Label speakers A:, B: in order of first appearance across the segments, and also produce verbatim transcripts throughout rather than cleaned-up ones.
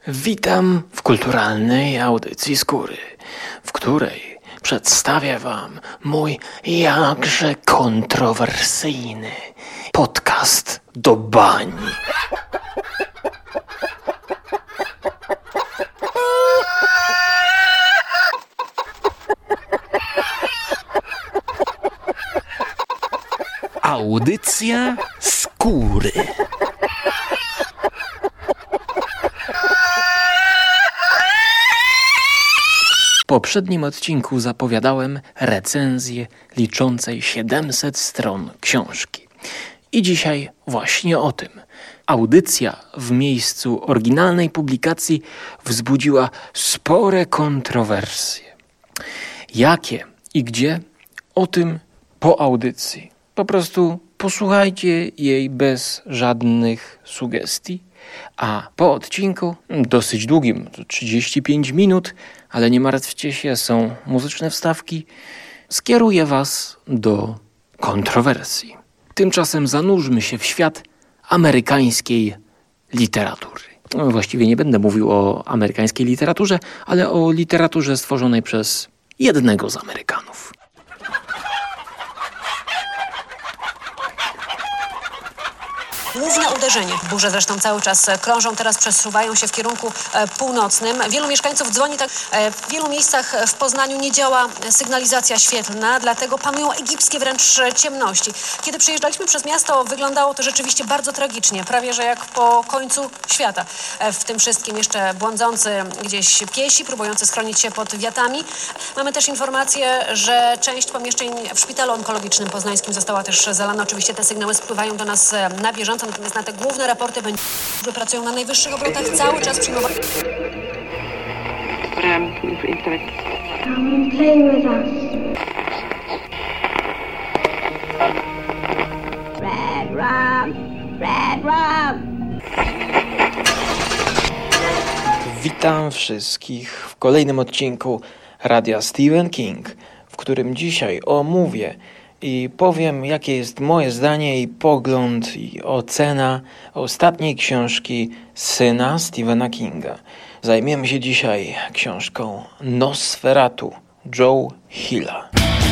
A: Witam w kulturalnej audycji Skóry, w której przedstawię wam mój jakże kontrowersyjny podcast do bani. Audycja Skóry. W poprzednim odcinku zapowiadałem recenzję liczącej siedemset stron książki. I dzisiaj właśnie o tym. Audycja w miejscu oryginalnej publikacji wzbudziła spore kontrowersje. Jakie i gdzie? O tym po audycji. Po prostu posłuchajcie jej bez żadnych sugestii. A po odcinku, dosyć długim, trzydzieści pięć minut, ale nie martwcie się, są muzyczne wstawki, skieruję was do kontrowersji. Tymczasem zanurzmy się w świat amerykańskiej literatury. No, właściwie nie będę mówił o amerykańskiej literaturze, ale o literaturze stworzonej przez jednego z Amerykanów.
B: Główne uderzenie. Burze zresztą cały czas krążą, teraz przesuwają się w kierunku e, północnym. Wielu mieszkańców dzwoni tak. E, w wielu miejscach w Poznaniu nie działa sygnalizacja świetlna, dlatego panują egipskie wręcz ciemności. Kiedy przejeżdżaliśmy przez miasto, wyglądało to rzeczywiście bardzo tragicznie, prawie że jak po końcu świata. E, w tym wszystkim jeszcze błądzący gdzieś piesi, próbujący schronić się pod wiatami. Mamy też informację, że część pomieszczeń w szpitalu onkologicznym poznańskim została też zalana. Oczywiście te sygnały spływają do nas na bieżąco. Natomiast na te główne raporty będzie, że pracują na najwyższych obrotach, cały czas przyjmować.
C: Come and play with us. Red rum, red rum.
A: Witam wszystkich w kolejnym odcinku Radia Stephen King, w którym dzisiaj omówię i powiem, jakie jest moje zdanie i pogląd i ocena ostatniej książki syna Stephena Kinga. Zajmiemy się dzisiaj książką Nosferatu Joe Hilla.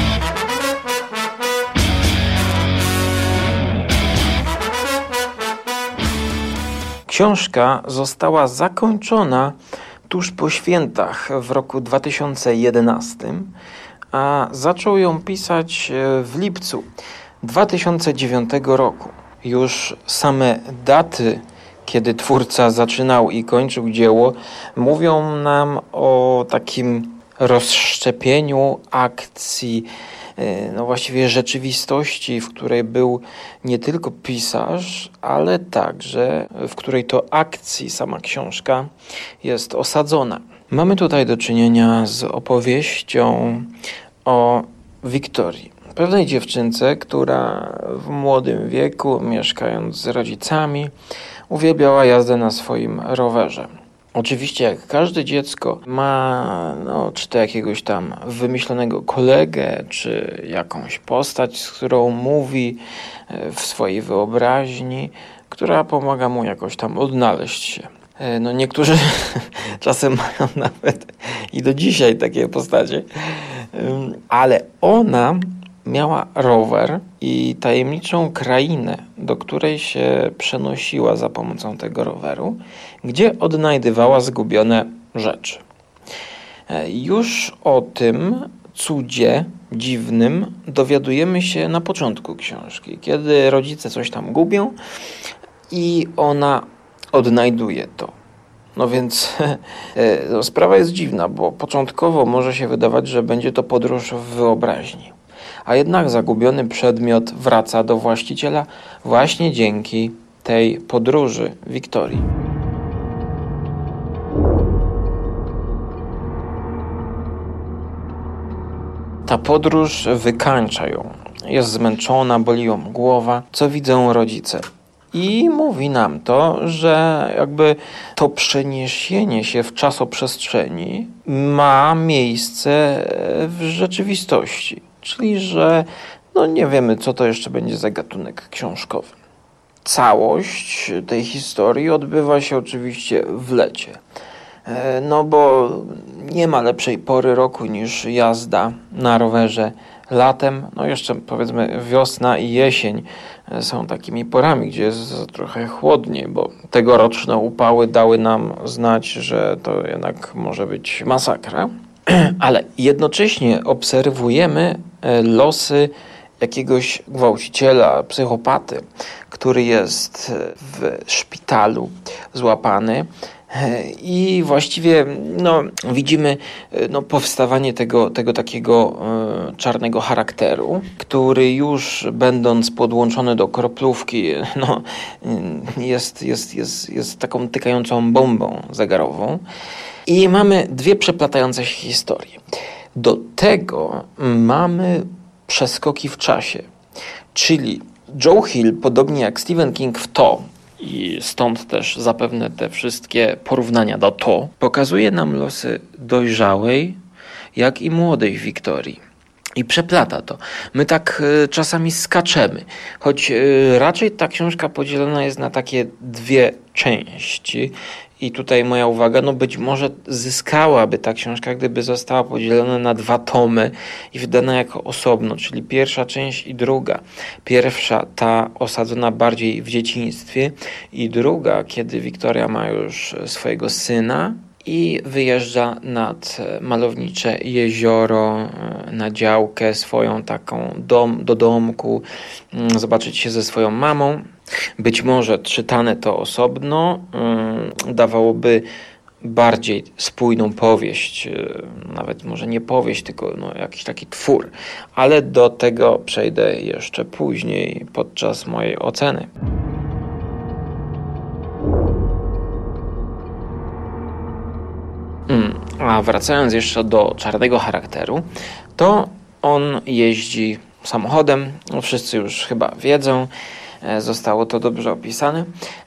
A: Książka została zakończona tuż po świętach w roku dwa tysiące jedenastym, a zaczął ją pisać w lipcu dwa tysiące dziewiątego roku. Już same daty, kiedy twórca zaczynał i kończył dzieło, mówią nam o takim rozszczepieniu akcji, no właściwie rzeczywistości, w której był nie tylko pisarz, ale także w której to akcji sama książka jest osadzona. Mamy tutaj do czynienia z opowieścią o Wiktorii, pewnej dziewczynce, która w młodym wieku, mieszkając z rodzicami, uwielbiała jazdę na swoim rowerze. Oczywiście jak każde dziecko ma no, czy to jakiegoś tam wymyślonego kolegę, czy jakąś postać, z którą mówi w swojej wyobraźni, która pomaga mu jakoś tam odnaleźć się. No niektórzy czasem mają nawet i do dzisiaj takie postacie, ale ona miała rower i tajemniczą krainę, do której się przenosiła za pomocą tego roweru, gdzie odnajdywała zgubione rzeczy. Już o tym cudzie dziwnym dowiadujemy się na początku książki, kiedy rodzice coś tam gubią i ona odnajduje to. No więc no, sprawa jest dziwna, bo początkowo może się wydawać, że będzie to podróż w wyobraźni. A jednak zagubiony przedmiot wraca do właściciela właśnie dzięki tej podróży Wiktorii. Ta podróż wykańcza ją. Jest zmęczona, boli ją głowa, co widzą rodzice. I mówi nam to, że jakby to przeniesienie się w czasoprzestrzeni ma miejsce w rzeczywistości. Czyli, że no nie wiemy, co to jeszcze będzie za gatunek książkowy. całość tej historii odbywa się oczywiście w lecie. No bo nie ma lepszej pory roku niż jazda na rowerze latem. No jeszcze powiedzmy wiosna i jesień są takimi porami, gdzie jest trochę chłodniej, bo tegoroczne upały dały nam znać, że to jednak może być masakra. Ale jednocześnie obserwujemy losy jakiegoś gwałciciela, psychopaty, który jest w szpitalu złapany. I właściwie no, widzimy no, powstawanie tego, tego takiego e, czarnego charakteru, który już będąc podłączony do kroplówki no, jest, jest, jest, jest taką tykającą bombą zegarową. I mamy dwie przeplatające się historie. Do tego mamy przeskoki w czasie, czyli Joe Hill, podobnie jak Stephen King w To, i stąd też zapewne te wszystkie porównania do To, pokazuje nam losy dojrzałej, jak i młodej Wiktorii. I przeplata to. My tak y, czasami skaczemy, choć y, raczej ta książka podzielona jest na takie dwie części. I tutaj moja uwaga, no być może zyskałaby ta książka, gdyby została podzielona na dwa tomy i wydana jako osobno, czyli pierwsza część i druga. Pierwsza, ta osadzona bardziej w dzieciństwie i druga, kiedy Wiktoria ma już swojego syna i wyjeżdża nad malownicze jezioro, na działkę swoją taką dom, do domku, zobaczyć się ze swoją mamą. Być może czytane to osobno yy, dawałoby bardziej spójną powieść, yy, nawet może nie powieść, tylko no, jakiś taki twór, ale do tego przejdę jeszcze później podczas mojej oceny. Mm, a wracając jeszcze do czarnego charakteru, to on jeździ samochodem, no wszyscy już chyba wiedzą, zostało to dobrze opisane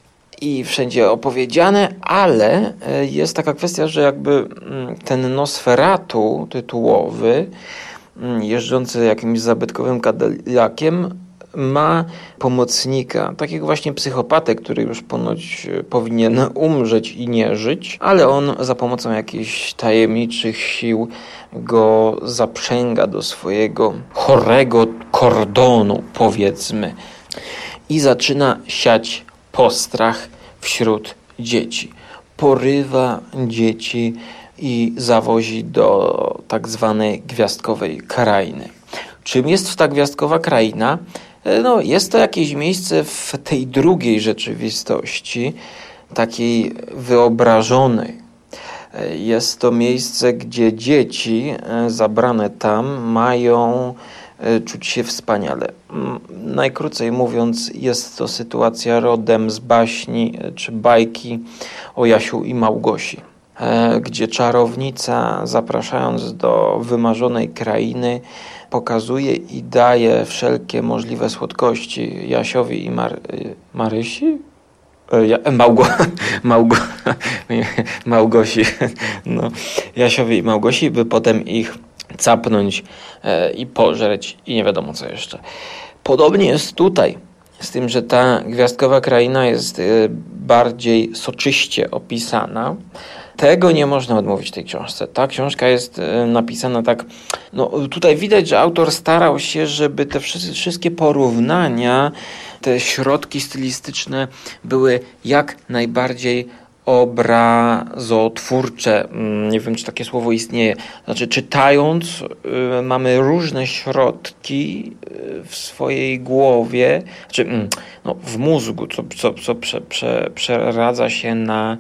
A: i wszędzie opowiedziane, ale jest taka kwestia, że jakby ten Nosferatu tytułowy, jeżdżący jakimś zabytkowym Cadillaciem, ma pomocnika, takiego właśnie psychopatę, który już ponoć powinien umrzeć i nie żyć, ale on za pomocą jakichś tajemniczych sił go zaprzęga do swojego chorego kordonu, powiedzmy, i zaczyna siać postrach wśród dzieci. Porywa dzieci i zawozi do tak zwanej gwiazdkowej krainy. Czym jest ta gwiazdkowa kraina? No, jest to jakieś miejsce w tej drugiej rzeczywistości, takiej wyobrażonej. Jest to miejsce, gdzie dzieci zabrane tam mają czuć się wspaniale. Najkrócej mówiąc, jest to sytuacja rodem z baśni czy bajki o Jasiu i Małgosi, gdzie czarownica, zapraszając do wymarzonej krainy, pokazuje i daje wszelkie możliwe słodkości Jasiowi i Mar- Marysi? Ja, Małgo, Małgo, Małgosi, no, Jasiowi i Małgosi, by potem ich capnąć e, i pożreć i nie wiadomo co jeszcze. Podobnie jest tutaj, z tym, że ta gwiazdkowa kraina jest e, bardziej soczyście opisana. Tego nie można odmówić tej książce. Ta książka jest e, napisana tak, no tutaj widać, że autor starał się, żeby te wszyscy, wszystkie porównania, te środki stylistyczne były jak najbardziej obrazotwórcze. Nie wiem, czy takie słowo istnieje. Znaczy, czytając y, mamy różne środki y, w swojej głowie, znaczy, y, no, w mózgu, co, co, co prze, prze, przeradza się na y,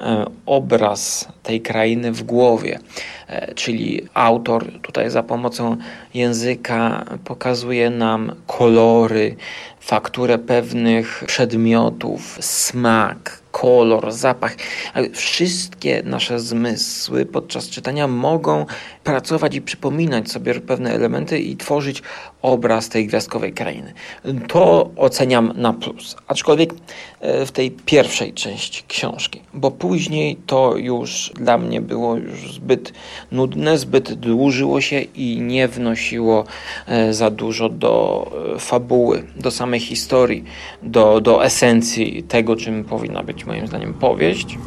A: obraz tej krainy w głowie. Y, czyli autor tutaj za pomocą języka pokazuje nam kolory, fakturę pewnych przedmiotów, smak, kolor, zapach. Wszystkie nasze zmysły podczas czytania mogą pracować i przypominać sobie pewne elementy i tworzyć obraz tej gwiazdkowej krainy. To oceniam na plus. Aczkolwiek w tej pierwszej części książki, bo później to już dla mnie było już zbyt nudne, zbyt dłużyło się i nie wnosiło za dużo do fabuły, do samej historii, do, do esencji tego, czym powinna być moim zdaniem powieść.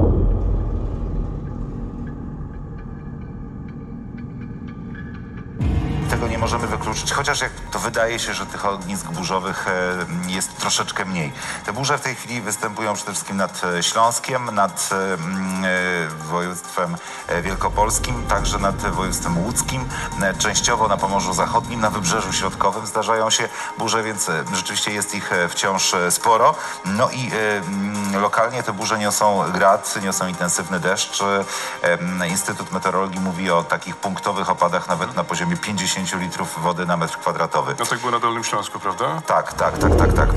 D: Tego nie możemy wykluczyć, chociaż jak to wydaje się, że tych ognisk burzowych jest troszeczkę mniej. Te burze w tej chwili występują przede wszystkim nad Śląskiem, nad województwem wielkopolskim, także nad województwem łódzkim, częściowo na Pomorzu Zachodnim, na Wybrzeżu Środkowym zdarzają się burze, więc rzeczywiście jest ich wciąż sporo. No i lokalnie te burze niosą grad, niosą intensywny deszcz. Instytut Meteorologii mówi o takich punktowych opadach nawet na poziomie pięćdziesiąt litrów wody na metr kwadratowy.
E: No tak było na Dolnym Śląsku, prawda?
D: Tak, tak, tak, tak, tak.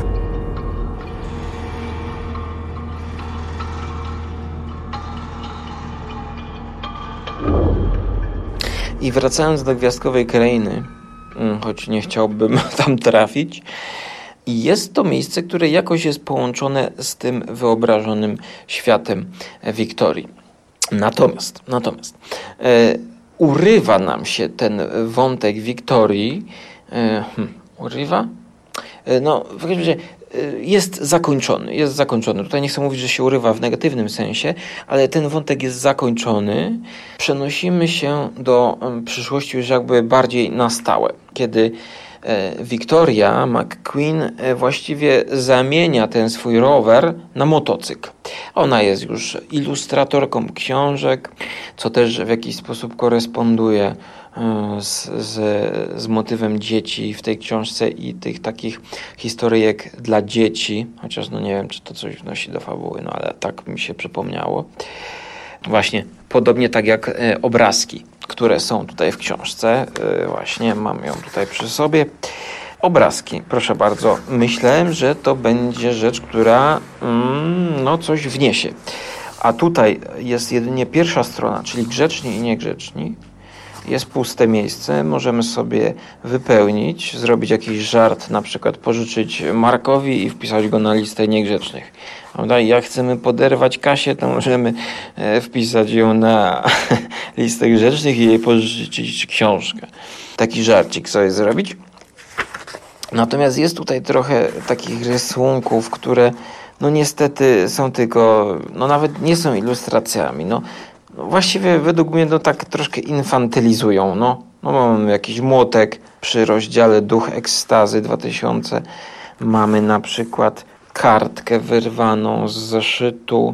A: I wracając do gwiazdkowej krainy, choć nie chciałbym tam trafić, jest to miejsce, które jakoś jest połączone z tym wyobrażonym światem Wiktorii. Natomiast, natomiast e, urywa nam się ten wątek Wiktorii. E, hmm, urywa? E, no, w każdym razie jest zakończony, jest zakończony. Tutaj nie chcę mówić, że się urywa w negatywnym sensie, ale ten wątek jest zakończony. Przenosimy się do przyszłości już jakby bardziej na stałe, kiedy Victoria McQueen właściwie zamienia ten swój rower na motocykl. Ona jest już ilustratorką książek, co też w jakiś sposób koresponduje z, z, z motywem dzieci w tej książce i tych takich historyjek dla dzieci, chociaż no nie wiem, czy to coś wnosi do fabuły, no ale tak mi się przypomniało. Właśnie, podobnie tak jak e, obrazki, które są tutaj w książce. E, właśnie, mam ją tutaj przy sobie. Obrazki, proszę bardzo. Myślałem, że to będzie rzecz, która mm, no coś wniesie. A tutaj jest jedynie pierwsza strona, czyli grzeczni i niegrzeczni. Jest puste miejsce, możemy sobie wypełnić, zrobić jakiś żart, na przykład pożyczyć Markowi i wpisać go na listę niegrzecznych. Jak chcemy poderwać Kasię, to możemy wpisać ją na listę grzecznych i jej pożyczyć książkę. Taki żarcik sobie zrobić. Natomiast jest tutaj trochę takich rysunków, które no niestety są tylko, no nawet nie są ilustracjami, no. No właściwie według mnie no tak troszkę infantylizują. No, no mamy jakiś młotek przy rozdziale Duch Ekstazy dwa tysiące. Mamy na przykład kartkę wyrwaną z zeszytu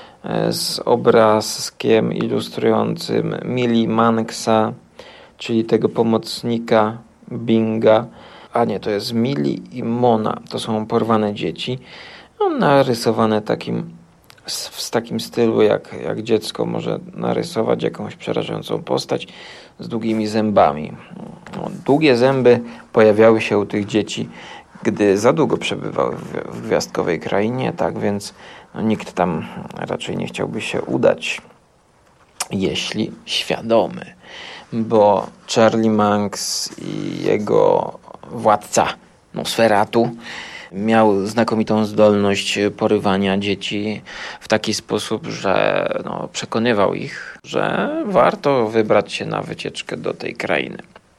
A: z obrazkiem ilustrującym Millie Manksa, czyli tego pomocnika Binga. A nie, to jest Millie i Mona. To są porwane dzieci. No, narysowane takim w takim stylu, jak, jak dziecko może narysować jakąś przerażającą postać z długimi zębami. No, długie zęby pojawiały się u tych dzieci, gdy za długo przebywały w, w gwiazdkowej krainie, tak więc no, nikt tam raczej nie chciałby się udać, jeśli świadomy, bo Charlie Manx i jego władca Nosferatu miał znakomitą zdolność porywania dzieci w taki sposób, że no, przekonywał ich, że warto wybrać się na wycieczkę do tej krainy.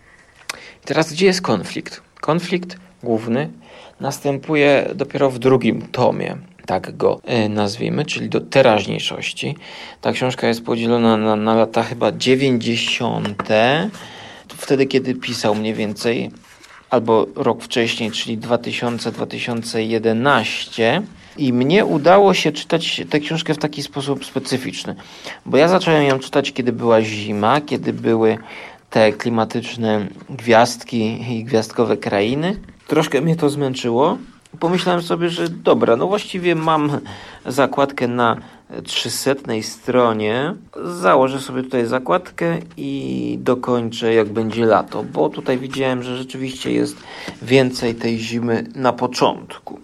A: I teraz gdzie jest konflikt? Konflikt główny następuje dopiero w drugim tomie, tak go nazwijmy, czyli do teraźniejszości. Ta książka jest podzielona na, na lata chyba dziewięćdziesiąte, wtedy kiedy pisał mniej więcej, albo rok wcześniej, czyli dwa tysiące do dwa tysiące jedenastego. I mnie udało się czytać tę książkę w taki sposób specyficzny, bo ja zacząłem ją czytać, kiedy była zima, kiedy były te klimatyczne gwiazdki i gwiazdkowe krainy. Troszkę mnie to zmęczyło. Pomyślałem sobie, że dobra, no właściwie mam zakładkę na trzysetnej stronie. Założę sobie tutaj zakładkę i dokończę, jak będzie lato, bo tutaj widziałem, że rzeczywiście jest więcej tej zimy na początku.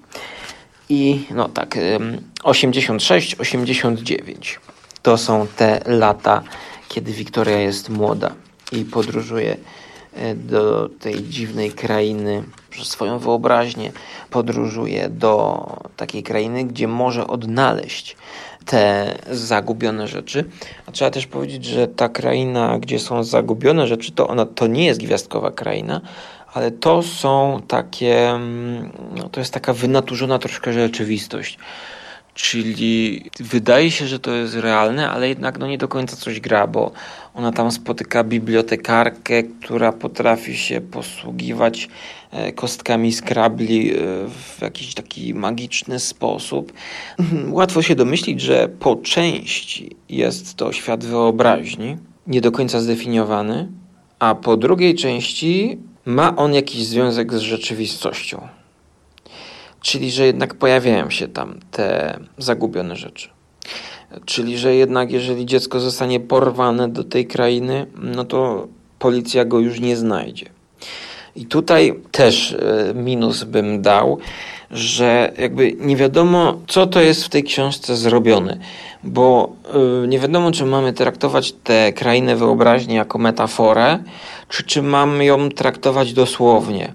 A: I no tak, osiemdziesiąt sześć osiemdziesiąt dziewięć to są te lata, kiedy Wiktoria jest młoda i podróżuje do tej dziwnej krainy przez swoją wyobraźnię, podróżuje do takiej krainy, gdzie może odnaleźć te zagubione rzeczy. A trzeba też powiedzieć, że ta kraina, gdzie są zagubione rzeczy, to ona to nie jest gwiazdkowa kraina, ale to są takie, no to jest taka wynaturzona troszkę rzeczywistość. Czyli wydaje się, że to jest realne, ale jednak no nie do końca coś gra, bo ona tam spotyka bibliotekarkę, która potrafi się posługiwać kostkami skrabli w jakiś taki magiczny sposób. Łatwo się domyślić, że po części jest to świat wyobraźni, nie do końca zdefiniowany, a po drugiej części ma on jakiś związek z rzeczywistością. Czyli, że jednak pojawiają się tam te zagubione rzeczy. Czyli, że jednak jeżeli dziecko zostanie porwane do tej krainy, no to policja go już nie znajdzie. I tutaj też minus bym dał, że jakby nie wiadomo, co to jest w tej książce zrobione, bo nie wiadomo, czy mamy traktować tę krainę wyobraźni jako metaforę, czy, czy mamy ją traktować dosłownie,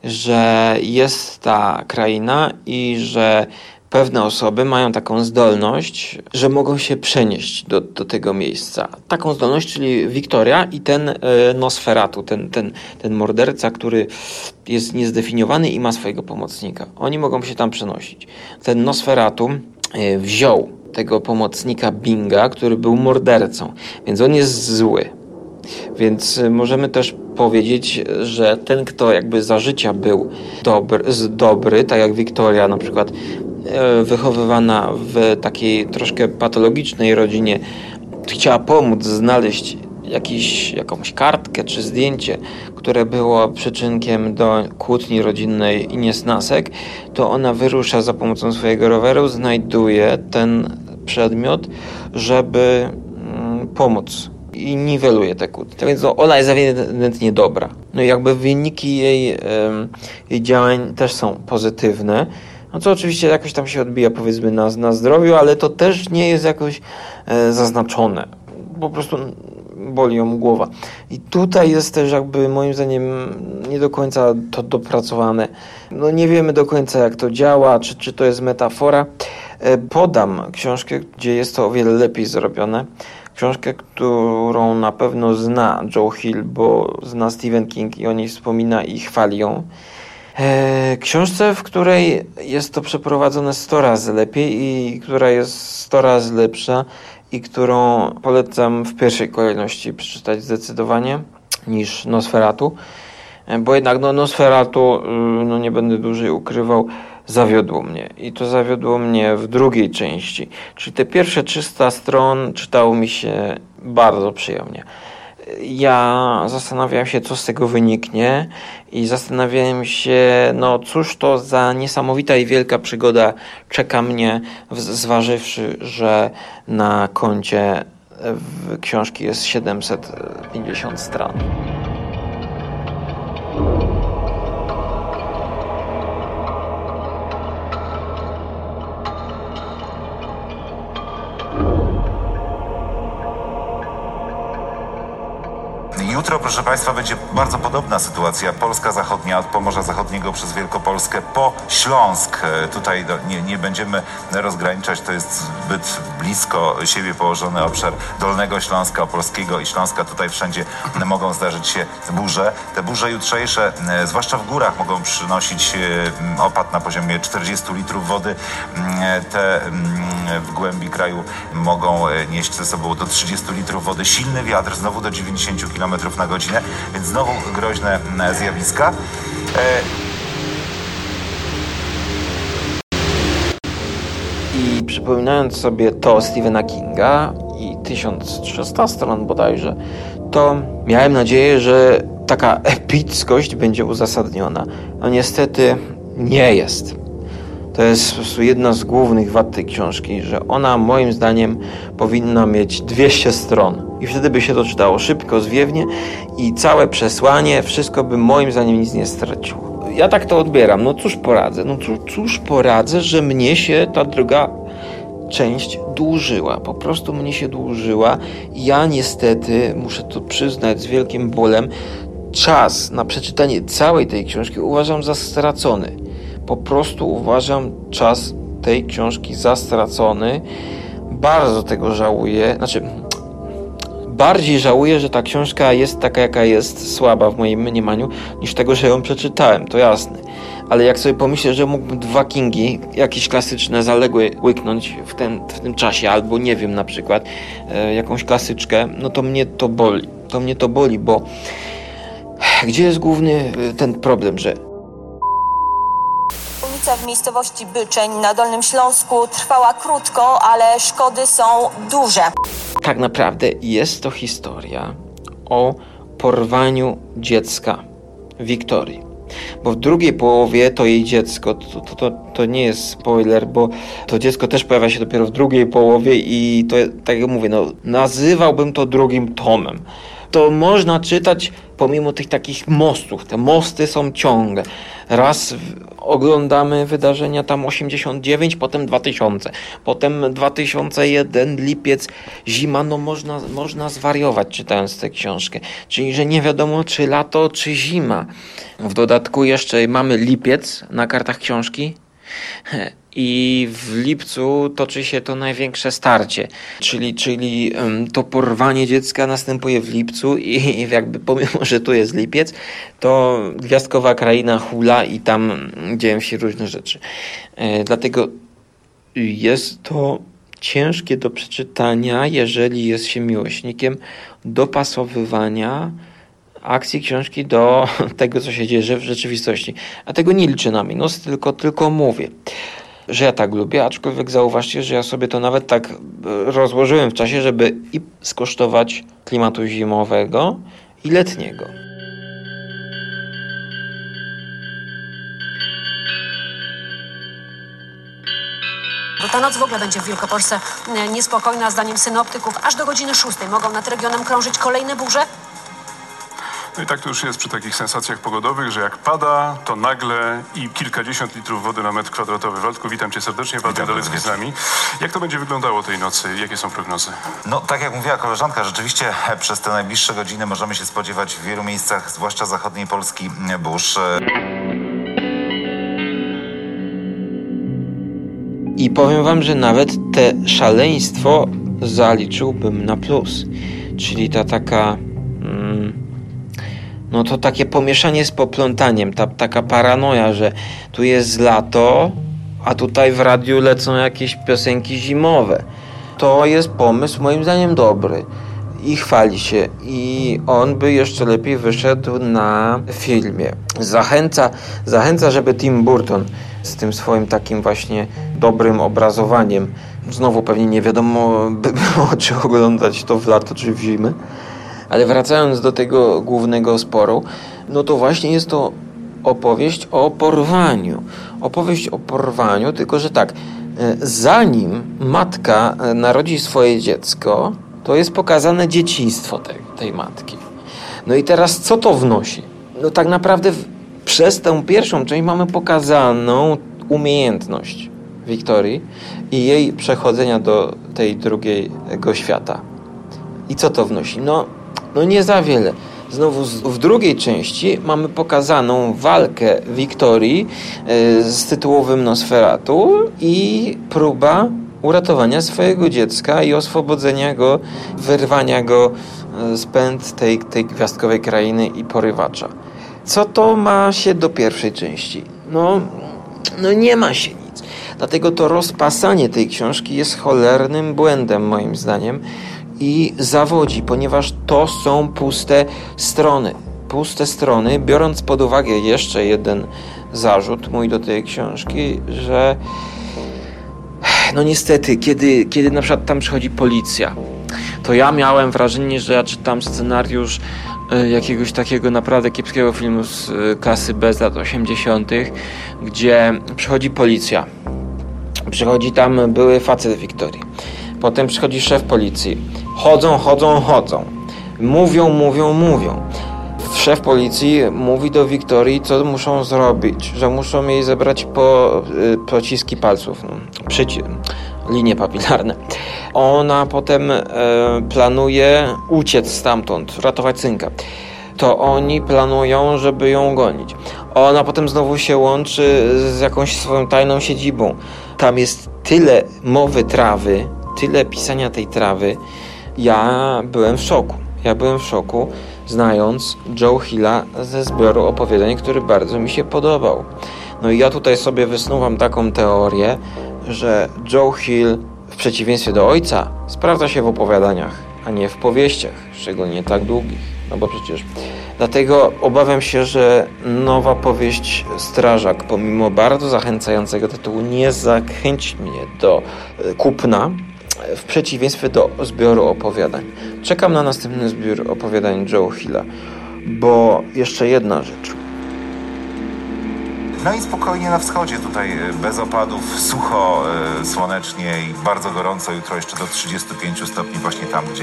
A: że jest ta kraina i że pewne osoby mają taką zdolność, że mogą się przenieść do, do tego miejsca. Taką zdolność, czyli Wiktoria i ten e, Nosferatu, ten, ten, ten morderca, który jest niezdefiniowany i ma swojego pomocnika. Oni mogą się tam przenosić. Ten Nosferatu e, wziął tego pomocnika Binga, który był mordercą, więc on jest zły. Więc możemy też powiedzieć, że ten, kto jakby za życia był dobry, dobry tak jak Wiktoria na przykład, wychowywana w takiej troszkę patologicznej rodzinie, chciała pomóc znaleźć jakiś, jakąś kartkę czy zdjęcie, które było przyczynkiem do kłótni rodzinnej i niesnasek, to ona wyrusza za pomocą swojego roweru, znajduje ten przedmiot, żeby mm, pomóc i niweluje te kłótnie. Tak więc no, ona jest ewidentnie dobra. No i jakby wyniki jej, jej działań też są pozytywne. No co oczywiście jakoś tam się odbija powiedzmy na, na zdrowiu, ale to też nie jest jakoś e, zaznaczone. Po prostu boli ją głowa. I tutaj jest też jakby moim zdaniem nie do końca to dopracowane. No nie wiemy do końca jak to działa, czy, czy to jest metafora. E, podam książkę, gdzie jest to o wiele lepiej zrobione. Książkę, którą na pewno zna Joe Hill, bo zna Stephen King i o niej wspomina i chwali ją. Książce, w której jest to przeprowadzone sto razy lepiej i która jest sto razy lepsza i którą polecam w pierwszej kolejności przeczytać zdecydowanie niż Nosferatu, bo jednak no, Nosferatu, no nie będę dłużej ukrywał, zawiodło mnie i to zawiodło mnie w drugiej części, czyli te pierwsze trzysta stron czytało mi się bardzo przyjemnie. Ja zastanawiałem się, co z tego wyniknie i zastanawiałem się, no cóż to za niesamowita i wielka przygoda czeka mnie, zważywszy, że na koncie w książki jest siedemset pięćdziesiąt stron.
D: Jutro, proszę Państwa, będzie bardzo podobna sytuacja. Polska zachodnia, od Pomorza Zachodniego przez Wielkopolskę po Śląsk. Tutaj nie, nie będziemy rozgraniczać, to jest zbyt blisko siebie położony obszar Dolnego Śląska, Opolskiego i Śląska. Tutaj wszędzie mogą zdarzyć się burze. Te burze jutrzejsze, zwłaszcza w górach, mogą przynosić opad na poziomie czterdziestu litrów wody. Te w głębi kraju mogą nieść ze sobą do trzydziestu litrów wody. Silny wiatr, znowu do dziewięćdziesięciu kilometrów na godzinę, więc znowu groźne zjawiska.
A: I przypominając sobie to Stephena Kinga i tysiąc trzysta stron bodajże, to miałem nadzieję, że taka epickość będzie uzasadniona. No niestety nie jest. To jest po prostu jedna z głównych wad tej książki, że ona moim zdaniem powinna mieć dwieście stron. I wtedy by się to czytało szybko, zwiewnie i całe przesłanie, wszystko by moim zdaniem nic nie straciło. Ja tak to odbieram. No cóż poradzę? No cóż, cóż poradzę, że mnie się ta druga część dłużyła. Po prostu mnie się dłużyła. I ja niestety, muszę to przyznać z wielkim bólem, czas na przeczytanie całej tej książki uważam za stracony. Po prostu uważam czas tej książki za stracony. Bardzo tego żałuję. Znaczy, bardziej żałuję, że ta książka jest taka, jaka jest, słaba w moim mniemaniu, niż tego, że ją przeczytałem, to jasne. Ale jak sobie pomyślę, że mógłbym dwa Kingi, jakieś klasyczne, zaległe, łyknąć w, ten, w tym czasie, albo nie wiem, na przykład e, jakąś klasyczkę, no to mnie to boli. To mnie to boli, bo gdzie jest główny ten problem, że
E: Ulica w miejscowości Byczeń na Dolnym Śląsku trwała krótko, ale szkody są duże.
A: Tak naprawdę jest to historia o porwaniu dziecka Wiktorii. Bo w drugiej połowie to jej dziecko, to, to, to, to nie jest spoiler, bo to dziecko też pojawia się dopiero w drugiej połowie i to, tak jak mówię, no, nazywałbym to drugim tomem. To można czytać pomimo tych takich mostów. Te mosty są ciągle. Raz oglądamy wydarzenia tam osiemdziesiąt dziewięć, potem dwa tysiące, potem dwa tysiące jeden, lipiec, zima. No można, można zwariować czytając tę książkę. Czyli, że nie wiadomo czy lato, czy zima. W dodatku jeszcze mamy lipiec na kartach książki. I w lipcu toczy się to największe starcie, czyli, czyli to porwanie dziecka następuje w lipcu i jakby pomimo, że tu jest lipiec, to gwiazdkowa kraina hula i tam dzieją się różne rzeczy. Dlatego jest to ciężkie do przeczytania, jeżeli jest się miłośnikiem dopasowywania akcji książki do tego, co się dzieje w rzeczywistości. A tego nie liczę na minus, tylko, tylko mówię, że ja tak lubię, aczkolwiek zauważcie, że ja sobie to nawet tak rozłożyłem w czasie, żeby i skosztować klimatu zimowego i letniego.
B: Bo ta noc w ogóle będzie w Wielkopolsce niespokojna, zdaniem synoptyków. Aż do godziny szóstej mogą nad regionem krążyć kolejne burze.
F: No i tak to już jest przy takich sensacjach pogodowych, że jak pada, to nagle i kilkadziesiąt litrów wody na metr kwadratowy. Waldku, witam cię serdecznie, Waldek Dalecki z nami. Jak to będzie wyglądało tej nocy? Jakie są prognozy?
D: No, tak jak mówiła koleżanka, rzeczywiście przez te najbliższe godziny możemy się spodziewać w wielu miejscach, zwłaszcza zachodniej Polski, burz.
A: I powiem wam, że nawet te szaleństwo zaliczyłbym na plus. Czyli ta taka... Mm, no to takie pomieszanie z poplątaniem, ta taka paranoja, że tu jest lato, a tutaj w radiu lecą jakieś piosenki zimowe. To jest pomysł moim zdaniem dobry i chwali się. I on by jeszcze lepiej wyszedł na filmie. Zachęca, zachęca, żeby Tim Burton z tym swoim takim właśnie dobrym obrazowaniem, znowu pewnie nie wiadomo by było, czy oglądać to w lato, czy w zimę. Ale wracając do tego głównego sporu, no to właśnie jest to opowieść o porwaniu. Opowieść o porwaniu, tylko że tak, zanim matka narodzi swoje dziecko, to jest pokazane dzieciństwo tej, tej matki. No i teraz co to wnosi? No tak naprawdę w, przez tę pierwszą część mamy pokazaną umiejętność Wiktorii i jej przechodzenia do tej drugiego świata. I co to wnosi? No No nie za wiele. Znowu w drugiej części mamy pokazaną walkę Wiktorii z tytułowym Nosferatu i próba uratowania swojego dziecka i oswobodzenia go, wyrwania go z pęd tej, tej gwiazdkowej krainy i porywacza. Co to ma się do pierwszej części? No, no nie ma się nic. Dlatego to rozpasanie tej książki jest cholernym błędem moim zdaniem. I zawodzi, ponieważ to są puste strony. Puste strony, biorąc pod uwagę jeszcze jeden zarzut mój do tej książki, że no niestety, kiedy, kiedy na przykład tam przychodzi policja, to ja miałem wrażenie, że ja czytam scenariusz jakiegoś takiego naprawdę kiepskiego filmu z klasy B z lat osiemdziesiątych, gdzie przychodzi policja. Przychodzi tam były facet Wiktorii. Potem przychodzi szef policji. Chodzą, chodzą, chodzą. Mówią, mówią, mówią. Szef policji mówi do Wiktorii, co muszą zrobić. Że muszą jej zebrać po, y, pociski palców. No, przyci- linie papilarne. Ona potem y, planuje uciec stamtąd, ratować synka. to oni planują, żeby ją gonić. Ona potem znowu się łączy z jakąś swoją tajną siedzibą. Tam jest tyle mowy trawy, tyle pisania tej trawy. Ja byłem w szoku. Ja byłem w szoku, znając Joe Hilla ze zbioru opowiadań, który bardzo mi się podobał. No i ja tutaj sobie wysnuwam taką teorię, że Joe Hill w przeciwieństwie do ojca sprawdza się w opowiadaniach, a nie w powieściach, szczególnie tak długich. No bo przecież... Dlatego obawiam się, że nowa powieść Strażak, pomimo bardzo zachęcającego tytułu, nie zachęci mnie do kupna, w przeciwieństwie do zbioru opowiadań. Czekam na następny zbiór opowiadań Joe Hilla, bo jeszcze jedna rzecz.
D: No i spokojnie na wschodzie, tutaj bez opadów, sucho, e, słonecznie i bardzo gorąco. Jutro jeszcze do trzydziestu pięciu stopni właśnie tam, gdzie...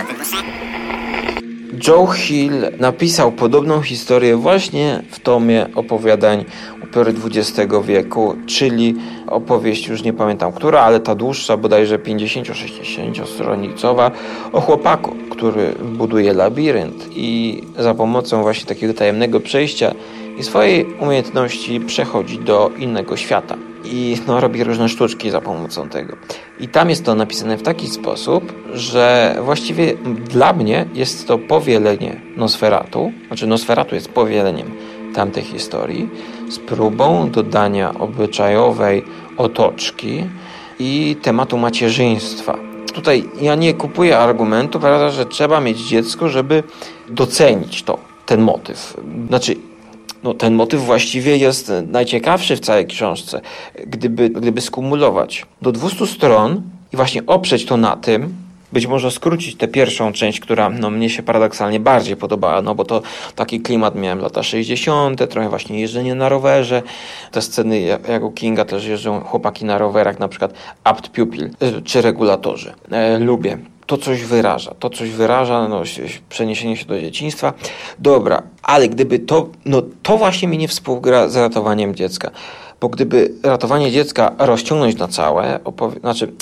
A: Joe Hill napisał podobną historię właśnie w tomie opowiadań Upiory dwudziestego wieku, czyli opowieść, już nie pamiętam która, ale ta dłuższa, bodajże pięćdziesięcio-sześćdziesięciostronicowa, o chłopaku, który buduje labirynt i za pomocą właśnie takiego tajemnego przejścia i swojej umiejętności przechodzi do innego świata. I no, robi różne sztuczki za pomocą tego. I tam jest to napisane w taki sposób, że właściwie dla mnie jest to powielenie Nosferatu, znaczy Nosferatu jest powieleniem tamtej historii z próbą dodania obyczajowej otoczki i tematu macierzyństwa. Tutaj ja nie kupuję argumentu, prawda, że trzeba mieć dziecko, żeby docenić to, ten motyw. Znaczy No, ten motyw właściwie jest najciekawszy w całej książce. Gdyby, gdyby skumulować do dwustu stron i właśnie oprzeć to na tym, być może skrócić tę pierwszą część, która no, mnie się paradoksalnie bardziej podobała, no bo to taki klimat miałem lata sześćdziesiąte, trochę właśnie jeżdżenie na rowerze. Te sceny jak u Kinga też jeżdżą chłopaki na rowerach, na przykład apt pupil czy regulatorzy. E, lubię. To coś wyraża, to coś wyraża, no, przeniesienie się do dzieciństwa. Dobra, ale gdyby to, no to właśnie mi nie współgra z ratowaniem dziecka. Bo gdyby ratowanie dziecka rozciągnąć na całe, opowie- znaczy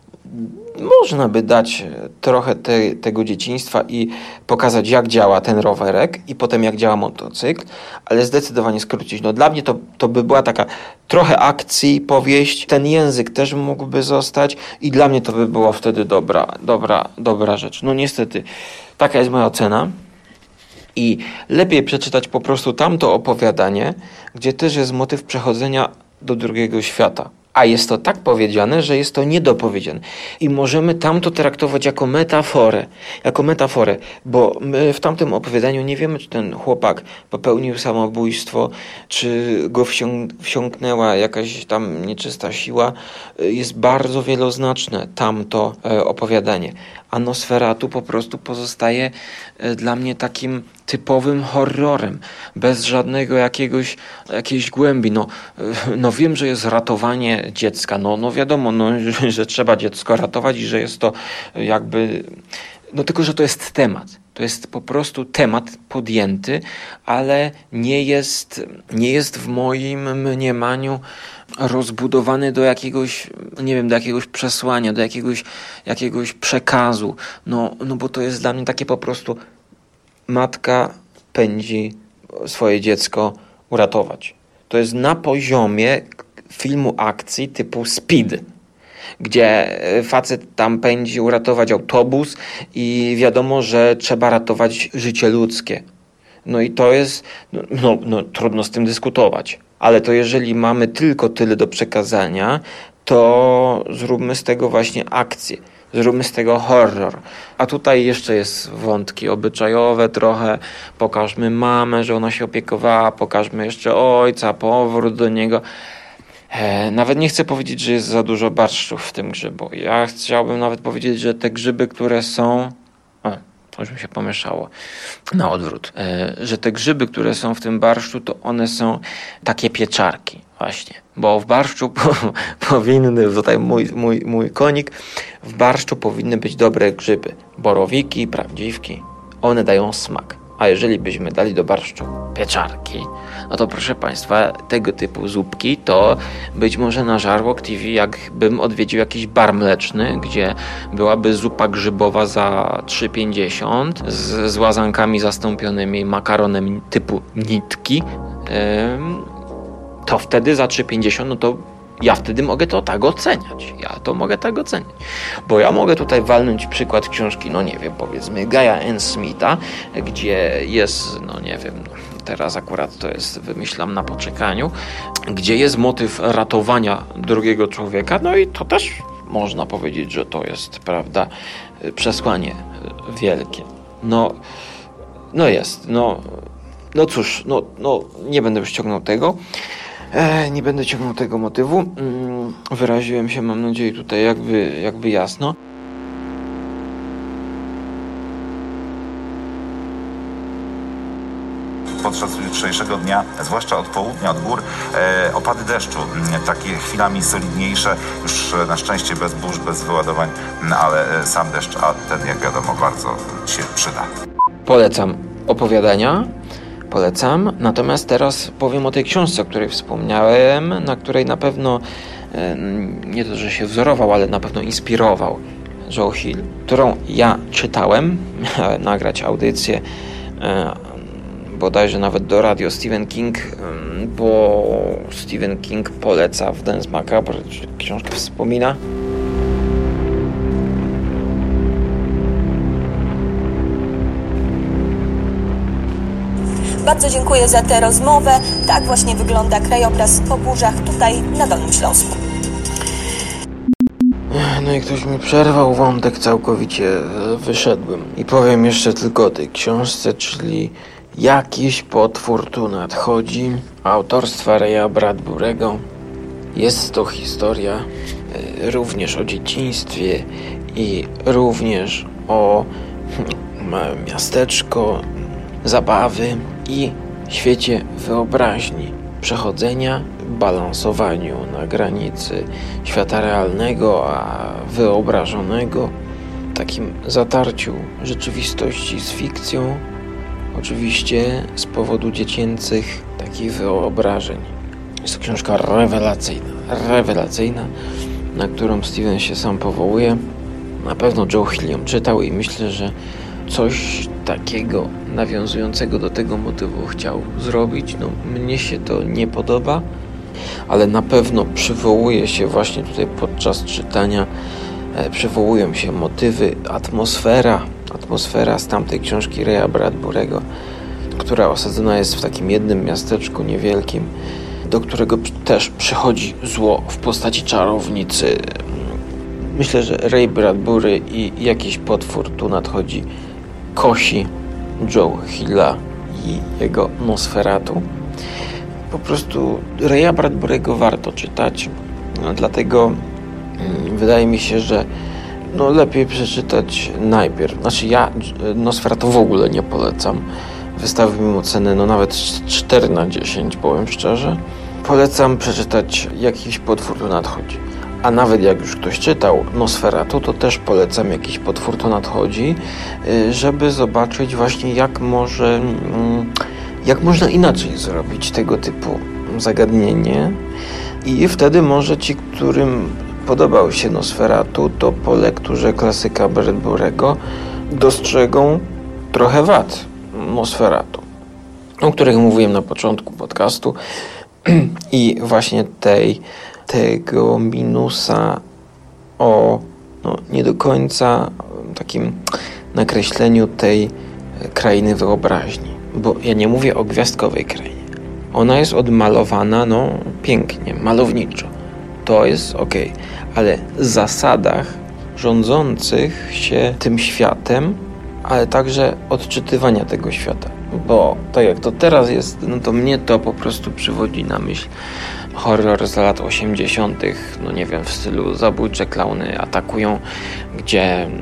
A: można by dać trochę te, tego dzieciństwa i pokazać, jak działa ten rowerek i potem jak działa motocykl, ale zdecydowanie skrócić. No dla mnie to, to by była taka trochę akcji, powieść, ten język też mógłby zostać i dla mnie to by była wtedy dobra, dobra, dobra rzecz. No niestety, taka jest moja ocena. I lepiej przeczytać po prostu tamto opowiadanie, gdzie też jest motyw przechodzenia do drugiego świata. A jest to tak powiedziane, że jest to niedopowiedziane. I możemy tamto traktować jako metaforę. Jako metaforę, bo my w tamtym opowiadaniu nie wiemy, czy ten chłopak popełnił samobójstwo, czy go wsiąk- wsiąknęła jakaś tam nieczysta siła. Jest bardzo wieloznaczne tamto e, opowiadanie. A Nosferatu po prostu pozostaje e, dla mnie takim typowym horrorem, bez żadnego jakiegoś, jakiejś głębi. No, no wiem, że jest ratowanie dziecka, no, no wiadomo, no, że, że trzeba dziecko ratować i że jest to jakby, no tylko, że to jest temat. To jest po prostu temat podjęty, ale nie jest, nie jest w moim mniemaniu rozbudowany do jakiegoś, nie wiem, do jakiegoś przesłania, do jakiegoś, jakiegoś przekazu. No, no bo to jest dla mnie takie po prostu matka pędzi swoje dziecko uratować. To jest na poziomie filmu akcji typu Speed, gdzie facet tam pędzi uratować autobus i wiadomo, że trzeba ratować życie ludzkie. No i to jest, no, no, no trudno z tym dyskutować. Ale to jeżeli mamy tylko tyle do przekazania, to zróbmy z tego właśnie akcję. Zróbmy z tego horror. A tutaj jeszcze jest wątki obyczajowe trochę. Pokażmy mamę, że ona się opiekowała. Pokażmy jeszcze ojca, powrót do niego. E, nawet nie chcę powiedzieć, że jest za dużo barszczów w tym grzybu. Ja chciałbym nawet powiedzieć, że te grzyby, które są... O, to już mi się pomieszało. Na odwrót. E, że te grzyby, które są w tym barszczu, to one są takie pieczarki. Właśnie. Bo w barszczu po, powinny, tutaj mój, mój, mój konik, w barszczu powinny być dobre grzyby. Borowiki, prawdziwki. One dają smak. A jeżeli byśmy dali do barszczu pieczarki, no to proszę Państwa, tego typu zupki to być może na Żarłok T V, jakbym odwiedził jakiś bar mleczny, gdzie byłaby zupa grzybowa za trzy pięćdziesiąt z, z łazankami zastąpionymi makaronem typu nitki, ym, to wtedy za trzy pięćdziesiąt, no to ja wtedy mogę to tak oceniać. Ja to mogę tak oceniać. Bo ja mogę tutaj walnąć przykład książki, no nie wiem, powiedzmy Gaja N. Smitha, gdzie jest, no nie wiem, no, teraz akurat to jest, wymyślam na poczekaniu, gdzie jest motyw ratowania drugiego człowieka, no i to też można powiedzieć, że to jest, prawda, przesłanie wielkie. No, no jest, no, no cóż, no, no nie będę już ciągnął tego. E, nie będę ciągnął tego motywu. Mm, wyraziłem się, mam nadzieję, tutaj jakby, jakby jasno.
D: Podczas jutrzejszego dnia, zwłaszcza od południa, od gór, e, opady deszczu, takie chwilami solidniejsze, już na szczęście bez burz, bez wyładowań, no, ale sam deszcz, a ten, jak wiadomo, bardzo się przyda.
A: Polecam opowiadania. Polecam. Natomiast teraz powiem o tej książce, o której wspomniałem, na której na pewno nie to, że się wzorował, ale na pewno inspirował Joe Hill, którą ja czytałem. Miałem nagrać audycję bodajże nawet do radio Stephen King, bo Stephen King poleca w Dance Macabre, książkę wspomina.
E: Bardzo dziękuję za tę rozmowę. Tak właśnie wygląda krajobraz po burzach tutaj na Dolnym Śląsku.
A: No i ktoś mi przerwał wątek, całkowicie wyszedłem. I powiem jeszcze tylko o tej książce, czyli Jakiś potwór tu nadchodzi, autorstwa Raya Bradbury'ego. Jest to historia y, również o dzieciństwie i również o małym miasteczko, zabawy i świecie wyobraźni, przechodzenia, balansowaniu na granicy świata realnego a wyobrażonego, takim zatarciu rzeczywistości z fikcją, oczywiście z powodu dziecięcych takich wyobrażeń. Jest to książka rewelacyjna, rewelacyjna, na którą Steven się sam powołuje. Na pewno Joe Hill ją czytał i myślę, że coś takiego nawiązującego do tego motywu chciał zrobić. No, mnie się to nie podoba, ale na pewno przywołuje się właśnie tutaj podczas czytania, e, przywołują się motywy, atmosfera, atmosfera z tamtej książki Raya Bradbury'ego, która osadzona jest w takim jednym miasteczku niewielkim, do którego też przychodzi zło w postaci czarownicy. Myślę, że Ray Bradbury i jakiś potwór tu nadchodzi kosi Joe Hilla i jego Nosferatu. Po prostu Raya Bradbury'ego warto czytać, no, dlatego hmm, wydaje mi się, że no, lepiej przeczytać najpierw. Znaczy ja Nosferatu w ogóle nie polecam. Wystawił mu cenę no nawet cztery na dziesięć, powiem szczerze. Polecam przeczytać Jakiś potwór tu nadchodzi. A nawet jak już ktoś czytał Nosferatu, to też polecam Jakiś potwór tu nadchodzi, żeby zobaczyć właśnie jak może, jak można inaczej zrobić tego typu zagadnienie. I wtedy może ci, którym podobał się Nosferatu, to po lekturze klasyka Bradbury'ego dostrzegą trochę wad Nosferatu, o których mówiłem na początku podcastu i właśnie tej tego minusa o no, nie do końca takim nakreśleniu tej krainy wyobraźni. Bo ja nie mówię o gwiazdkowej krainie. Ona jest odmalowana no pięknie, malowniczo. To jest okej. Ale w zasadach rządzących się tym światem, ale także odczytywania tego świata. Bo tak jak to teraz jest, no to mnie to po prostu przywodzi na myśl horror z lat osiemdziesiątych, no nie wiem, w stylu Zabójcze klauny atakują, gdzie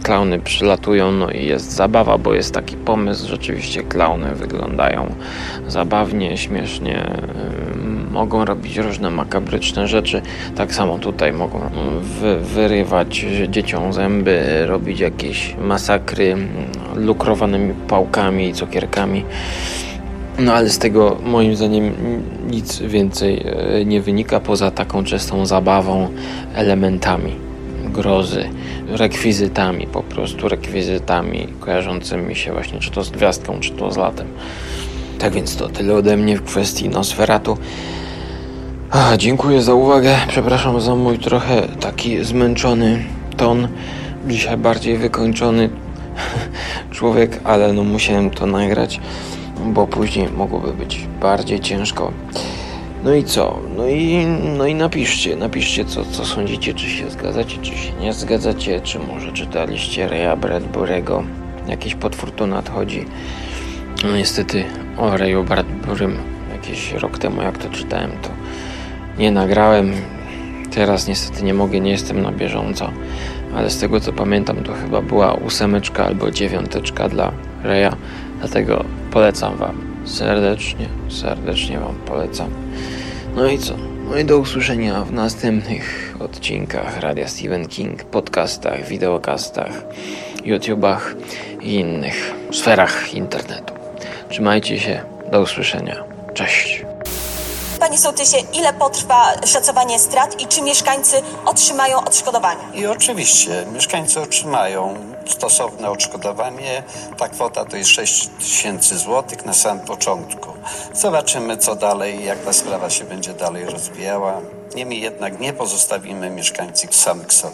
A: klauny przylatują, no i jest zabawa, bo jest taki pomysł, rzeczywiście klauny wyglądają zabawnie, śmiesznie, yy, mogą robić różne makabryczne rzeczy. Tak samo tutaj mogą wy, wyrywać dzieciom zęby, robić jakieś masakry lukrowanymi pałkami i cukierkami. No ale z tego moim zdaniem nic więcej nie wynika poza taką czystą zabawą, elementami grozy, rekwizytami, po prostu rekwizytami kojarzącymi się właśnie czy to z gwiazdką, czy to z latem. Tak więc to tyle ode mnie w kwestii Nosferatu. Ach, dziękuję za uwagę, przepraszam za mój trochę taki zmęczony ton, dzisiaj bardziej wykończony człowiek, ale no musiałem to nagrać, bo później mogłoby być bardziej ciężko. No i co? No i, no i napiszcie, napiszcie co, co sądzicie, czy się zgadzacie, czy się nie zgadzacie, czy może czytaliście Raya Bradbury'ego. Jakiś potwór tu nadchodzi. No niestety o Rayu Bradburym jakiś rok temu, jak to czytałem, to nie nagrałem. Teraz niestety nie mogę, nie jestem na bieżąco, ale z tego co pamiętam, to chyba była ósemeczka albo dziewiąteczka dla Raya, dlatego polecam wam serdecznie, serdecznie wam polecam. No i co? No i do usłyszenia w następnych odcinkach Radia Stephen King, podcastach, wideokastach, YouTubach i innych sferach internetu. Trzymajcie się, do usłyszenia. Cześć.
E: Panie sołtysie, ile potrwa szacowanie strat i czy mieszkańcy otrzymają odszkodowanie?
G: I oczywiście mieszkańcy otrzymają stosowne odszkodowanie. Ta kwota to jest sześć tysięcy złotych na samym początku. Zobaczymy co dalej, jak ta sprawa się będzie dalej rozwijała. Niemniej jednak nie pozostawimy mieszkańców samych sobie.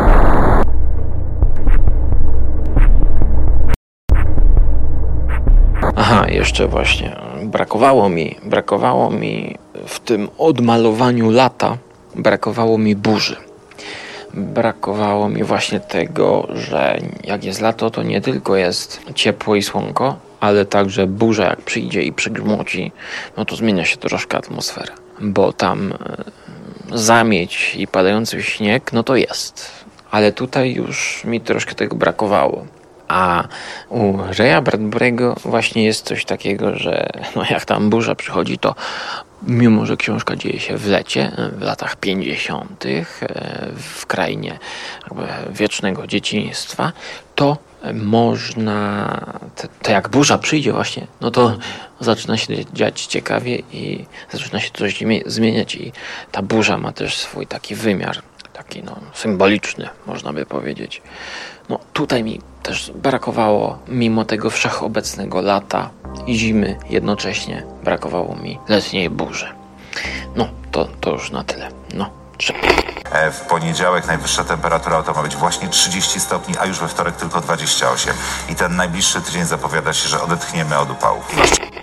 A: Aha, jeszcze właśnie brakowało mi, brakowało mi w tym odmalowaniu lata, brakowało mi burzy. Brakowało mi właśnie tego, że jak jest lato, to nie tylko jest ciepło i słonko, ale także burza jak przyjdzie i przygrzmoci, no to zmienia się troszkę atmosfera. Bo tam zamieć i padający śnieg, no to jest. Ale tutaj już mi troszkę tego brakowało. A u Raya Bradbury'ego właśnie jest coś takiego, że no jak tam burza przychodzi, to mimo, że książka dzieje się w lecie, w latach pięćdziesiątych, w krainie jakby wiecznego dzieciństwa, to można, to, to jak burza przyjdzie właśnie, no to zaczyna się dziać ciekawie i zaczyna się coś zmieniać i ta burza ma też swój taki wymiar, taki no symboliczny, można by powiedzieć. No tutaj mi też brakowało, mimo tego wszechobecnego lata i zimy, jednocześnie brakowało mi letniej burzy. No, to, to już na tyle. No, trzymaj.
D: W poniedziałek najwyższa temperatura to ma być właśnie trzydzieści stopni, a już we wtorek tylko dwadzieścia osiem. I ten najbliższy tydzień zapowiada się, że odetchniemy od upałów.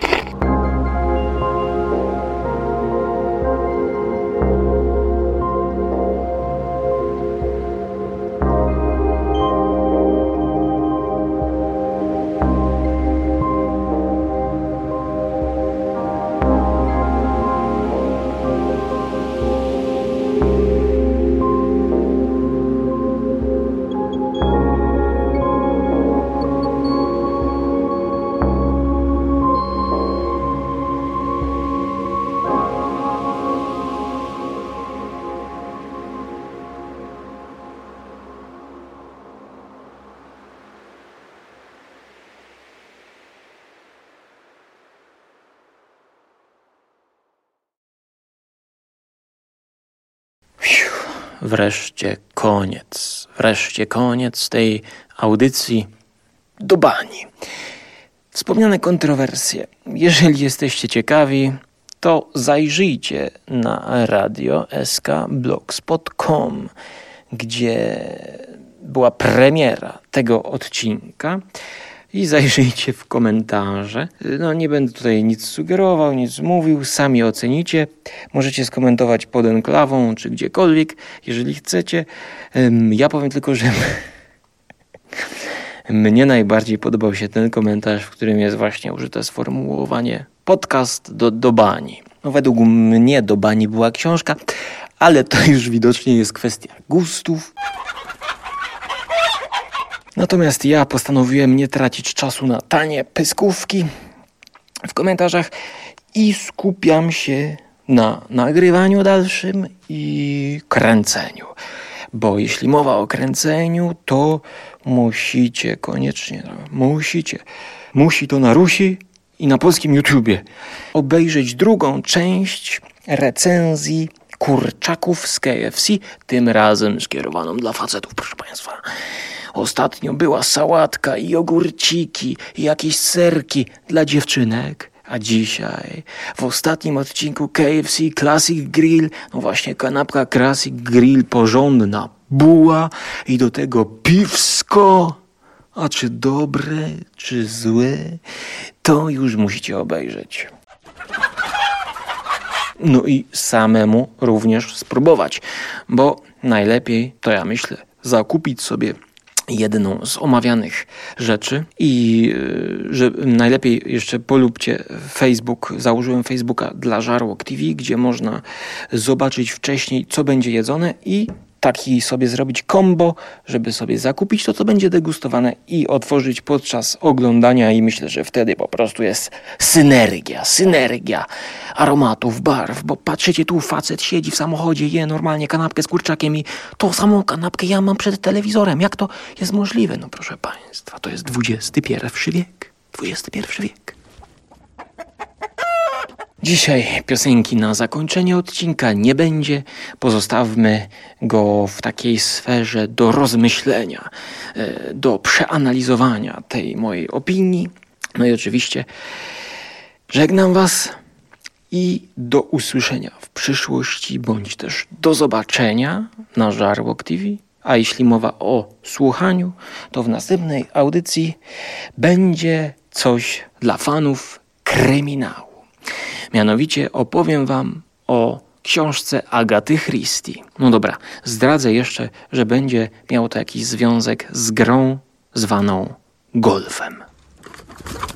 A: Wreszcie koniec. Wreszcie koniec tej audycji do bani. Wspomniane kontrowersje. Jeżeli jesteście ciekawi, to zajrzyjcie na radio kropka es ka blogspot kropka com, gdzie była premiera tego odcinka. I zajrzyjcie w komentarze. No nie będę tutaj nic sugerował, nic mówił, sami ocenicie. Możecie skomentować pod enklawą czy gdziekolwiek, jeżeli chcecie. Ja powiem tylko, że mnie najbardziej podobał się ten komentarz, w którym jest właśnie użyte sformułowanie podcast do, do bani. No według mnie do bani była książka, ale to już widocznie jest kwestia gustów. Natomiast ja postanowiłem nie tracić czasu na tanie pyskówki w komentarzach i skupiam się na nagrywaniu dalszym i kręceniu. Bo jeśli mowa o kręceniu, to musicie koniecznie, musicie, musi to na Rusi i na polskim YouTubie obejrzeć drugą część recenzji kurczaków z K F C, tym razem skierowaną dla facetów, proszę Państwa. Ostatnio była sałatka i ogórciki i jakieś serki dla dziewczynek. A dzisiaj, w ostatnim odcinku K F C Classic Grill, no właśnie kanapka Classic Grill, porządna buła i do tego piwsko. A czy dobre, czy złe, to już musicie obejrzeć. No i samemu również spróbować, bo najlepiej, to ja myślę, zakupić sobie jedną z omawianych rzeczy i że najlepiej jeszcze polubcie Facebook. Założyłem Facebooka dla Żarłok T V, gdzie można zobaczyć wcześniej, co będzie jedzone i taki sobie zrobić combo, żeby sobie zakupić to, co będzie degustowane i otworzyć podczas oglądania i myślę, że wtedy po prostu jest synergia, synergia aromatów, barw, bo patrzycie, tu facet siedzi w samochodzie, je normalnie kanapkę z kurczakiem i tą samą kanapkę ja mam przed telewizorem. Jak to jest możliwe? No proszę Państwa, to jest dwudziesty pierwszy wiek. dwudziesty pierwszy wiek. Dzisiaj piosenki na zakończenie odcinka nie będzie. Pozostawmy go w takiej sferze do rozmyślenia, do przeanalizowania tej mojej opinii. No i oczywiście żegnam Was i do usłyszenia w przyszłości, bądź też do zobaczenia na Żarłok T V. A jeśli mowa o słuchaniu, to w następnej audycji będzie coś dla fanów kryminału. Mianowicie opowiem Wam o książce Agaty Christie. No dobra, zdradzę jeszcze, że będzie miało to jakiś związek z grą zwaną golfem.